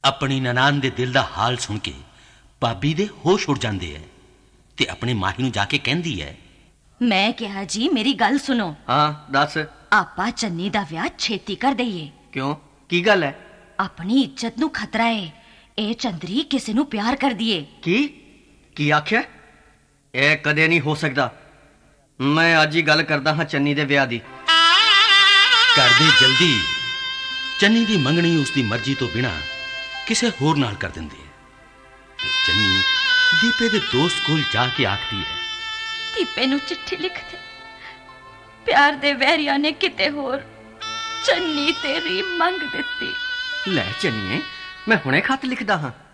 ਆਪਣੀ ਨਨਾਣ ਦੇ ਦਿਲ ਦਾ ਹਾਲ ਸੁਣ ਕੇ ਭਾਬੀ ਦੇ ਹੋਸ਼ ਉੱਡ ਜਾਂਦੇ ਐ ਤੇ ਆਪਣੇ ਮਾਹੀ ਨੂੰ ਜਾ ਕੇ ਕਹਿੰਦੀ ਐ, ਮੈਂ ਕਿਹਾ ਜੀ ਮੇਰੀ ਗੱਲ ਸੁਣੋ। ਹਾਂ ਦੱਸ। ਆਪਾਂ ਚੰਨੀ ਦਾ ਵਿਆਹ ਛੇਤੀ ਕਰ ਦਈਏ। ਕਿਉਂ, ਕੀ ਗੱਲ ਹੈ? ਆਪਣੀ ਇੱਜ਼ਤ ਨੂੰ ਖਤਰਾ ਏ। ਇਹ ਚੰਦਰੀ ਕਿਸੇ ਨੂੰ ਪਿਆਰ ਕਰਦੀ ਏ। ਕੀ ਆਖਿਆ? ਇਹ ਕਦੇ ਨਹੀਂ ਹੋ ਸਕਦਾ। ਮੈਂ ਅੱਜ ਹੀ ਗੱਲ ਕਰਦਾ ਹਾਂ ਚੰਨੀ ਦੇ ਵਿਆਹ ਦੀ। ਕਰਦੇ ਜਲਦੀ। ਚੰਨੀ ਦੀ ਮੰਗਣੀ ਉਸਦੀ ਮਰਜ਼ੀ ਤੋਂ ਬਿਨਾਂ ਕਿਸੇ ਹੋਰ ਨਾਲ ਕਰ ਦਿੰਦੇ ਐ ਤੇ ਚੰਨੀ ਦੀਪੇ ਦੇ ਦੋਸਤ ਕੋਲ ਜਾ ਕੇ ਆਖਦੀ ਹੈ, ਦੀਪੇ ਨੂੰ ਚਿੱਠੀ ਲਿਖ ਦੇ। ਪਿਆਰ ਦੇ ਵਹਿਰੀਆਂ ਨੇ ਕਿਤੇ ਹੋਰ ਚੰਨੀ ਤੇਰੀ ਮੰਗ ਦਿੱਤੀ। ਲੈ ਚੰਨੀਏ, ਮੈਂ ਹੁਣੇ ਖਤ ਲਿਖਦਾ ਹਾਂ।